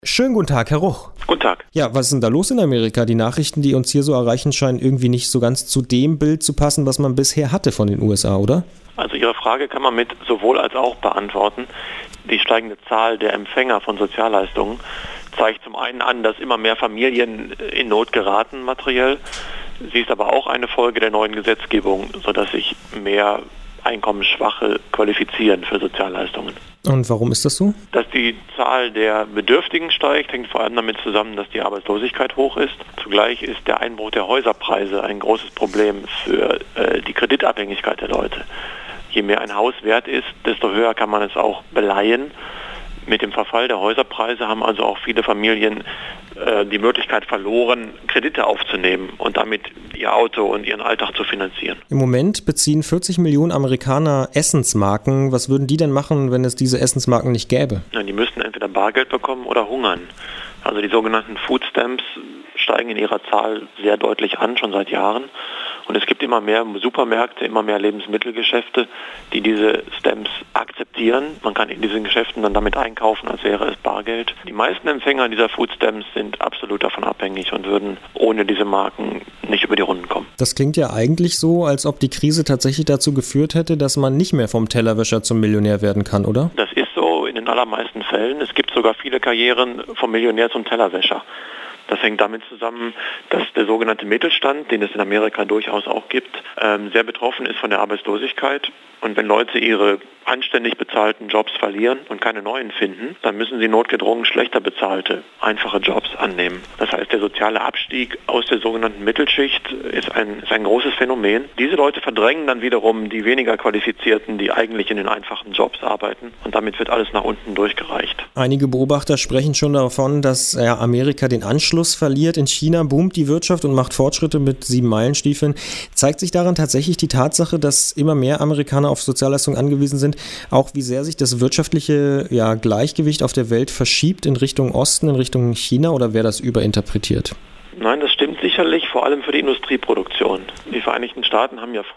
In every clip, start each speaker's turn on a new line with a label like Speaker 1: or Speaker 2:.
Speaker 1: Schönen guten Tag, Herr Ruch.
Speaker 2: Guten Tag.
Speaker 1: Ja, was ist denn da los in Amerika? Die Nachrichten, die uns hier so erreichen, scheinen irgendwie nicht so ganz zu dem Bild zu passen, was man bisher hatte von den USA, oder?
Speaker 2: Also Ihre Frage kann man mit sowohl als auch beantworten. Die steigende Zahl der Empfänger von Sozialleistungen zeigt zum einen an, dass immer mehr Familien in Not geraten materiell. Sie ist aber auch eine Folge der neuen Gesetzgebung, sodass sich mehr Einkommensschwache qualifizieren für Sozialleistungen.
Speaker 1: Und warum ist das so?
Speaker 2: Dass die Zahl der Bedürftigen steigt, hängt vor allem damit zusammen, dass die Arbeitslosigkeit hoch ist. Zugleich ist der Einbruch der Häuserpreise ein großes Problem für die Kreditabhängigkeit der Leute. Je mehr ein Haus wert ist, desto höher kann man es auch beleihen. Mit dem Verfall der Häuserpreise haben also auch viele Familien die Möglichkeit verloren, Kredite aufzunehmen und damit ihr Auto und ihren Alltag zu finanzieren.
Speaker 1: Im Moment beziehen 40 Millionen Amerikaner Essensmarken. Was würden die denn machen, wenn es diese Essensmarken nicht gäbe?
Speaker 2: Ja, die müssten entweder Bargeld bekommen oder hungern. Also die sogenannten Food Stamps steigen in ihrer Zahl sehr deutlich an, schon seit Jahren. Und es gibt immer mehr Supermärkte, immer mehr Lebensmittelgeschäfte, die diese Stamps akzeptieren. Man kann in diesen Geschäften dann damit einkaufen, als wäre es Bargeld. Die meisten Empfänger dieser Food Stamps sind absolut davon abhängig und würden ohne diese Marken nicht über die Runden kommen.
Speaker 1: Das klingt ja eigentlich so, als ob die Krise tatsächlich dazu geführt hätte, dass man nicht mehr vom Tellerwäscher zum Millionär werden kann, oder?
Speaker 2: Das ist so in den allermeisten Fällen. Es gibt sogar viele Karrieren vom Millionär zum Tellerwäscher. Das hängt damit zusammen, dass der sogenannte Mittelstand, den es in Amerika durchaus auch gibt, sehr betroffen ist von der Arbeitslosigkeit. Und wenn Leute ihre anständig bezahlten Jobs verlieren und keine neuen finden, dann müssen sie notgedrungen schlechter bezahlte, einfache Jobs annehmen. Das heißt, der soziale Abstieg aus der sogenannten Mittelschicht ist ein großes Phänomen. Diese Leute verdrängen dann wiederum die weniger Qualifizierten, die eigentlich in den einfachen Jobs arbeiten. Und damit wird alles nach unten durchgereicht.
Speaker 1: Einige Beobachter sprechen schon davon, dass Amerika den Anschluss verliert. In China boomt die Wirtschaft und macht Fortschritte mit 7-Meilen-Stiefeln. Zeigt sich daran tatsächlich die Tatsache, dass immer mehr Amerikaner auf Sozialleistungen angewiesen sind, auch wie sehr sich das wirtschaftliche Gleichgewicht auf der Welt verschiebt in Richtung Osten, in Richtung China, oder wäre das überinterpretiert?
Speaker 2: Nein, das stimmt sicherlich, vor allem für die Industrieproduktion. Die Vereinigten Staaten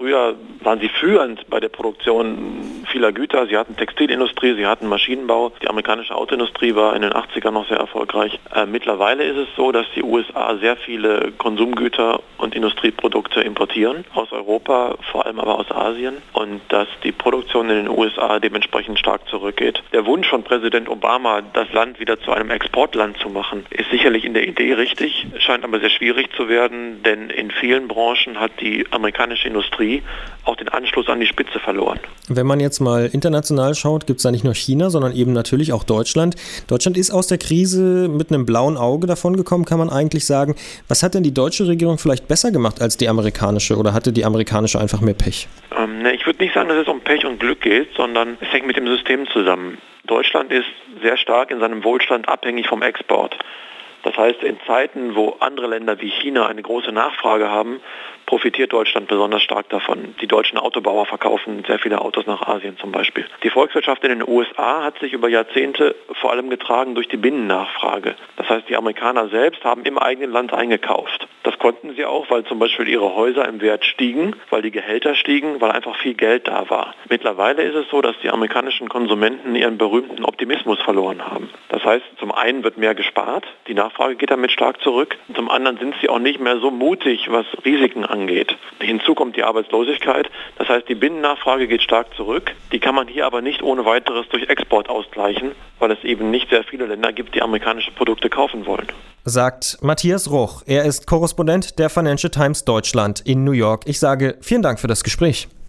Speaker 2: waren sie führend bei der Produktion vieler Güter. Sie hatten Textilindustrie, sie hatten Maschinenbau. Die amerikanische Autoindustrie war in den 80ern noch sehr erfolgreich. Mittlerweile ist es so, dass die USA sehr viele Konsumgüter und Industrieprodukte importieren aus Europa, vor allem aber aus Asien, und dass die Produktion in den USA dementsprechend stark zurückgeht. Der Wunsch von Präsident Obama, das Land wieder zu einem Exportland zu machen, ist sicherlich in der Idee richtig, scheint aber sehr schwierig zu werden, denn in vielen Branchen hat die amerikanische Industrie auch den Anschluss an die Spitze verloren.
Speaker 1: Wenn man jetzt mal international schaut, gibt es da nicht nur China, sondern eben natürlich auch Deutschland. Deutschland ist aus der Krise mit einem blauen Auge davongekommen, kann man eigentlich sagen. Was hat denn die deutsche Regierung vielleicht besser gemacht als die amerikanische, oder hatte die amerikanische einfach mehr Pech?
Speaker 2: Ich würde nicht sagen, dass es um Pech und Glück geht, sondern es hängt mit dem System zusammen. Deutschland ist sehr stark in seinem Wohlstand abhängig vom Export. Das heißt, in Zeiten, wo andere Länder wie China eine große Nachfrage haben, profitiert Deutschland besonders stark davon. Die deutschen Autobauer verkaufen sehr viele Autos nach Asien zum Beispiel. Die Volkswirtschaft in den USA hat sich über Jahrzehnte vor allem getragen durch die Binnennachfrage. Das heißt, die Amerikaner selbst haben im eigenen Land eingekauft. Das konnten sie auch, weil zum Beispiel ihre Häuser im Wert stiegen, weil die Gehälter stiegen, weil einfach viel Geld da war. Mittlerweile ist es so, dass die amerikanischen Konsumenten ihren berühmten Optimismus verloren haben. Das heißt, zum einen wird mehr gespart, die Nachfrage geht damit stark zurück. Zum anderen sind sie auch nicht mehr so mutig, was Risiken angeht. Hinzu kommt die Arbeitslosigkeit. Das heißt, die Binnennachfrage geht stark zurück. Die kann man hier aber nicht ohne weiteres durch Export ausgleichen, weil es eben nicht sehr viele Länder gibt, die amerikanische Produkte kaufen wollen.
Speaker 1: Sagt Matthias Ruch. Er ist Korrespondent der Financial Times Deutschland in New York. Ich sage vielen Dank für das Gespräch.